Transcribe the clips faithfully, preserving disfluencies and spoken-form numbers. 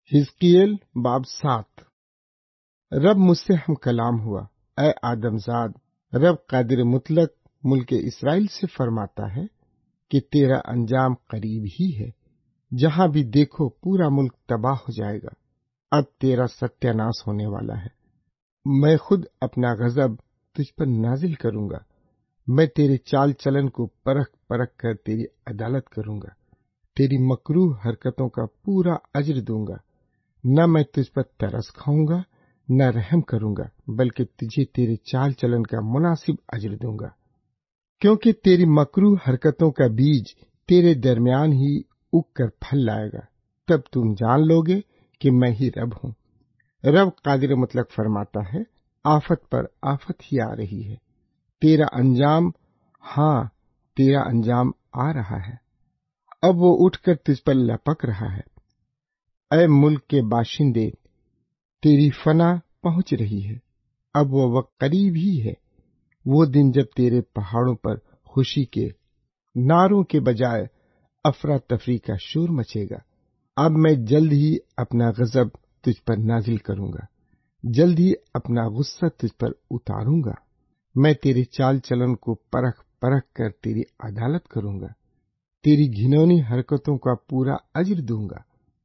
حزقیل باب سات۔ رب مجھ سے ہم کلام ہوا، اے آدم زاد، رب قادر مطلق ملک اسرائیل سے فرماتا ہے کہ تیرا انجام قریب ہی ہے، جہاں بھی دیکھو پورا ملک تباہ ہو جائے گا، اب تیرا ستیہ ناش ہونے والا ہے۔ میں خود اپنا غضب تجھ پر نازل کروں گا، میں تیرے چال چلن کو پرکھ پرکھ کر تیری عدالت کروں گا، تیری مکروہ حرکتوں کا پورا اجر دوں گا، نہ میں تجھ پر ترس کھاؤں گا نہ رحم کروں گا، بلکہ تجھے تیرے چال چلن کا مناسب اجر دوں گا، کیونکہ تیری مکروہ حرکتوں کا بیج تیرے درمیان ہی اگ کر پھل لائے گا، تب تم جان لوگے کہ میں ہی رب ہوں۔ رب قادر مطلق فرماتا ہے، آفت پر آفت ہی آ رہی ہے، تیرا انجام، ہاں تیرا انجام آ رہا ہے، اب وہ اٹھ کر تجھ پر لپک رہا ہے۔ اے ملک کے باشندے، تیری فنا پہنچ رہی ہے، اب وہ وقت قریب ہی ہے، وہ دن جب تیرے پہاڑوں پر خوشی کے نعروں کے بجائے افراتفری کا شور مچے گا۔ اب میں جلد ہی اپنا غضب تجھ پر نازل کروں گا، جلد ہی اپنا غصہ تجھ پر اتاروں گا، میں تیرے چال چلن کو پرکھ پرکھ کر تیری عدالت کروں گا، تیری گھنونی حرکتوں کا پورا اجر دوں گا،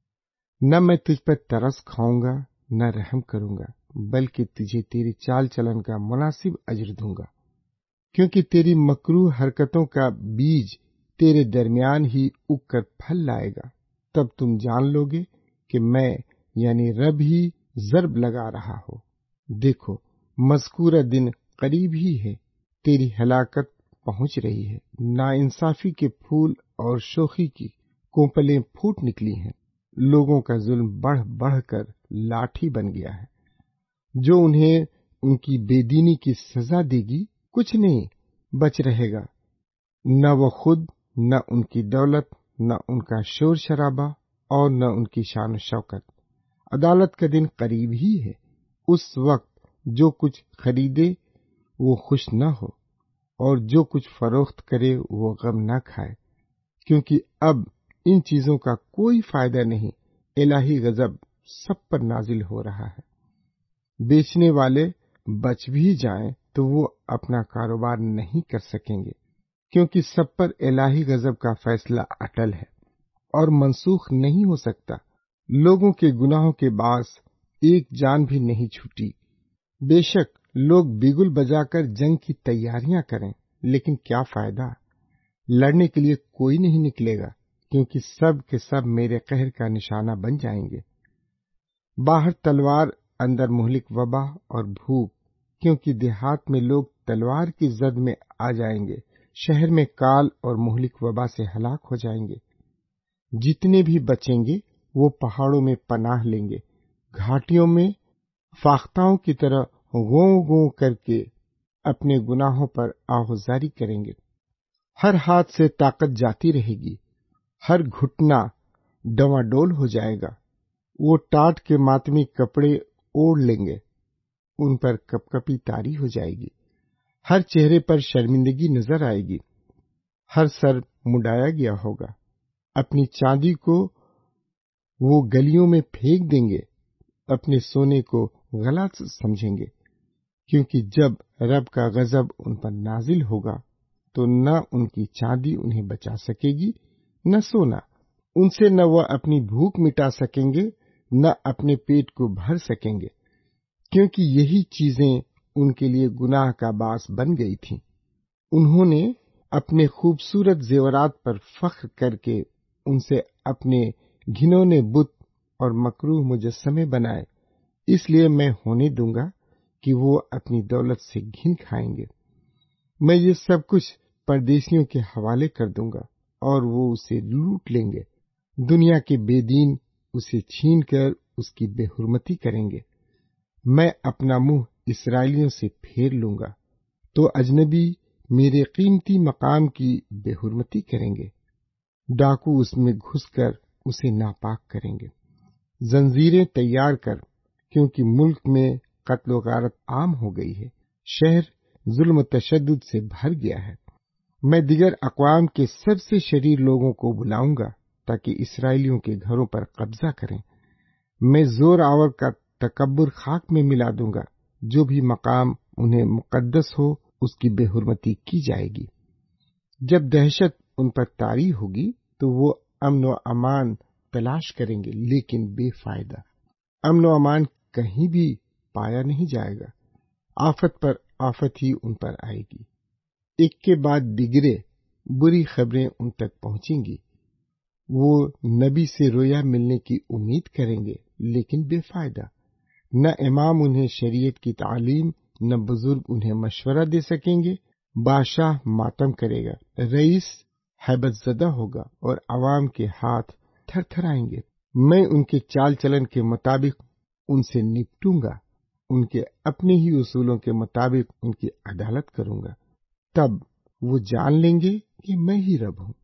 نہ میں تجھ پر ترس کھاؤں گا نہ رحم کروں گا، بلکہ تجھے تیری چال چلن کا مناسب اجر دوں گا، کیونکہ تیری مکروہ حرکتوں کا بیج تیرے درمیان ہی اگ کر پھل لائے گا، تب تم جان لوگے کہ میں یعنی رب ہی ضرب لگا رہا ہو۔ دیکھو مذکورہ دن قریب ہی ہے، تیری ہلاکت پہنچ رہی ہے، ناانصافی کے پھول اور شوخی کی کوپلیں پھوٹ نکلی ہیں، لوگوں کا ظلم بڑھ بڑھ کر لاٹھی بن گیا ہے، جو انہیں ان کی بے دینی کی سزا دے گی کچھ نہیں بچ رہے گا، نہ وہ خود، نہ ان کی دولت، نہ ان کا شور شرابہ، اور نہ ان کی شان و شوکت۔ عدالت کا دن قریب ہی ہے، اس وقت جو کچھ خریدے وہ خوش نہ ہو، اور جو کچھ فروخت کرے وہ غم نہ کھائے، کیونکہ اب ان چیزوں کا کوئی فائدہ نہیں، الہی غضب سب پر نازل ہو رہا ہے۔ بیچنے والے بچ بھی جائیں تو وہ اپنا کاروبار نہیں کر سکیں گے، کیونکہ سب پر الہی غضب کا فیصلہ اٹل ہے اور منسوخ نہیں ہو سکتا۔ لوگوں کے گناہوں کے باعث ایک جان بھی نہیں چھوٹی۔ بے شک لوگ بگل بجا کر جنگ کی تیاریاں کریں، لیکن کیا فائدہ؟ لڑنے کے لیے کوئی نہیں نکلے گا، کیونکہ سب کے سب میرے قہر کا نشانہ بن جائیں گے۔ باہر تلوار، اندر مہلک وبا اور بھوک، کیونکہ دیہات میں لوگ تلوار کی زد میں آ جائیں گے، شہر میں کال اور مہلک وبا سے ہلاک ہو جائیں گے۔ جتنے بھی بچیں گے وہ پہاڑوں میں پناہ لیں گے، گھاٹیوں میں فاختاؤں کی طرح غوں غوں کر کے اپنے گناہوں پر آہوزاری کریں گے۔ ہر ہاتھ سے طاقت جاتی رہے گی، ہر گھٹنا ڈواڈول ہو جائے گا، وہ ٹاٹ کے ماتمی کپڑے اوڑھ لیں گے، ان پر کپ کپی طاری ہو جائے گی، ہر چہرے پر شرمندگی نظر آئے گی، ہر سر مڈایا گیا ہوگا، اپنی چاندی کو وہ گلیوں میں پھینک دیں گے، اپنے سونے کو غلط سمجھیں گے، کیونکہ جب رب کا غضب ان پر نازل ہوگا تو نہ ان کی چاندی انہیں بچا سکے گی نہ سونا، ان سے نہ وہ اپنی بھوک مٹا سکیں گے نہ اپنے پیٹ کو بھر سکیں گے، کیونکہ یہی چیزیں ان کے لیے گناہ کا باعث بن گئی تھیں۔ انہوں نے اپنے خوبصورت زیورات پر فخر کر کے ان سے اپنے گھنونے بت اور مکروہ مجسمے بنائے، اس لیے میں ہونے دوں گا کہ وہ اپنی دولت سے گھن کھائیں گے۔ میں یہ سب کچھ پردیسیوں کے حوالے کر دوں گا اور وہ اسے لوٹ لیں گے، دنیا کے بے دین اسے چھین کر اس کی بے حرمتی کریں گے۔ میں اپنا منہ اسرائیلیوں سے پھیر لوں گا تو اجنبی میرے قیمتی مقام کی بے حرمتی کریں گے، ڈاکو اس میں گھس کر اسے ناپاک کریں گے۔ زنجیریں تیار کر، کیونکہ ملک میں قتل و غارت عام ہو گئی ہے، شہر ظلم و تشدد سے بھر گیا ہے۔ میں دیگر اقوام کے سب سے شریر لوگوں کو بلاؤں گا تاکہ اسرائیلیوں کے گھروں پر قبضہ کریں، میں زور آور کا تکبر خاک میں ملا دوں گا، جو بھی مقام انہیں مقدس ہو اس کی بے حرمتی کی جائے گی۔ جب دہشت ان پر طاری ہوگی تو وہ امن و امان تلاش کریں گے، لیکن بے فائدہ۔ امن و امان کہیں بھی پایا نہیں جائے گا، آفت پر آفت ہی ان پر آئے گی۔ ایک کے بعد دیگرے بری خبریں ان تک پہنچیں گی۔ وہ نبی سے رویا ملنے کی امید کریں گے، لیکن بے فائدہ۔ نہ امام انہیں شریعت کی تعلیم، نہ بزرگ انہیں مشورہ دے سکیں گے۔ بادشاہ ماتم کرے گا، رئیس ہیبت زدہ ہوگا اور عوام کے ہاتھ تھر تھر آئیں گے۔ میں ان کے چال چلن کے مطابق ان سے نپٹوں گا، ان کے اپنے ہی اصولوں کے مطابق ان کی عدالت کروں گا۔ تب وہ جان لیں گے کہ میں ہی رب ہوں۔